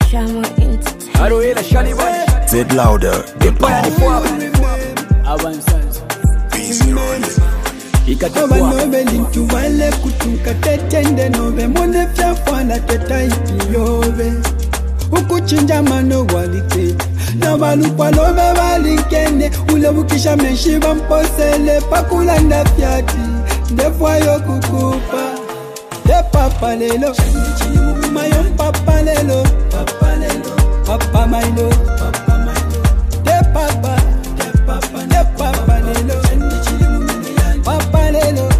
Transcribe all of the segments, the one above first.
Zed Louder. Abanobe lintu wale kutuka tetende nobe mone fyafana tetaipi yobe ukuchinja mano walike na balukwa lobe walikene ulebukisha meshiba mposele pakulanda fyati ndefwayo kukupa de papa lelo mayo papa lelo papa mailo de papa de papa lelo papa lelo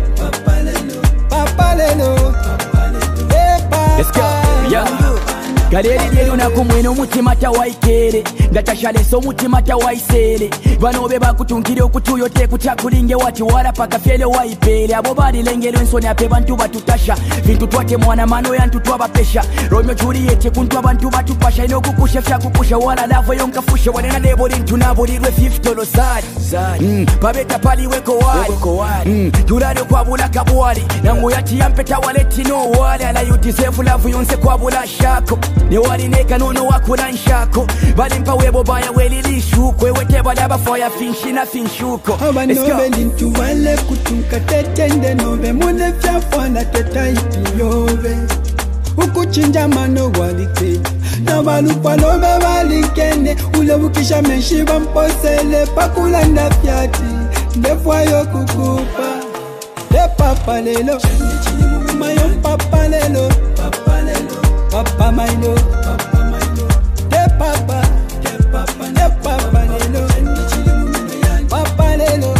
let's go, yeah. Galeri lyeri unakumwena omutima tawaikere ngatashaleso omutima tawaisere banobe bakutungire okutuyo tekutakulinge wati wala paka fyele waipere abo balilengero ensoni ape bantu batutasha vintu twate mwana mano yantu twabapesha Romeo Juliet kuntu abantu batupasha inokukusha fyakukusha wala lavo yonkafusha wanena neboli ntunabulirwe $50 zari babeta paliweko wali tulale kwabula kabwali nangu yati yampeta waleti no wali ala you deserve love yonse kwabula shako newalineka nono wakula nshako balimpa webo baya welilishuko ewete balaba foya finshina finshuko abanobe lintu wale kutunka tetende nobe mone fyafana tetaipi yobe ukuchinja mano walike na balukwa lobe walikene ulebukisha meshiba mposele pakulanda fyati ndefwayo kukupa de papa lelo mayo papa lelo papa mailo de papa lelo papa lelo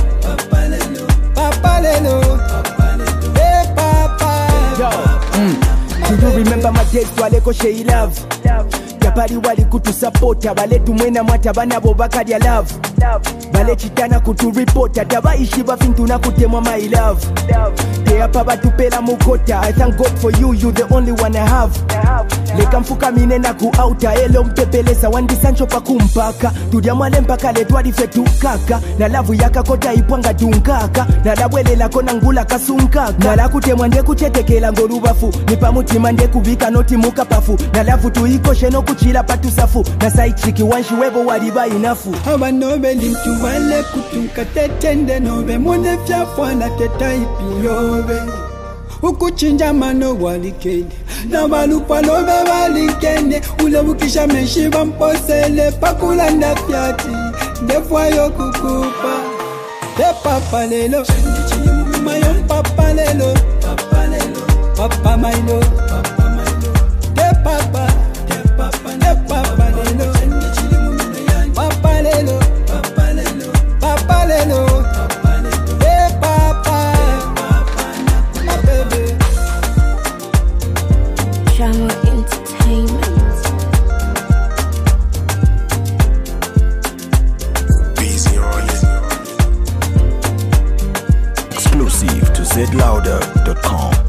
de papa. Do you remember my days twaleko shei love Japari wali kutusapota bale tumwena mwata banabo bakalya love bale chitana kuturipota tabaishi bafintu na kutemwa my love teapa batupela mukota I thank God for you, you the only one I have leka mfuka mine na kuauta elo mpepelesa wandi sancho pakumpaka tudia mwale mpaka letwadi fetu kaka na lavu yaka kota ipwanga dunkaka na labwele lako na ngula kasunkaka na lakutemwa nde kuchetekela ngorubafu nipa mutima nde kubika noti mukapafu na lavu tuikoshe no kuchila patusafu na saichiki wanshi webo waliba inafu abanobe lintu wale kutunka tetende nobe mone fyafana tetaipi yobe ukuchinja mano walikene na balukwa lobe walikene ulebukisha meshiba mposele pakulanda fyati ndefwayo kukupa de papa lelo mayo papa lelo papa mailo de papa lelo papa lelo de papa my baby Drama Entertainment. Busy on it. Exclusive to zlouder.com.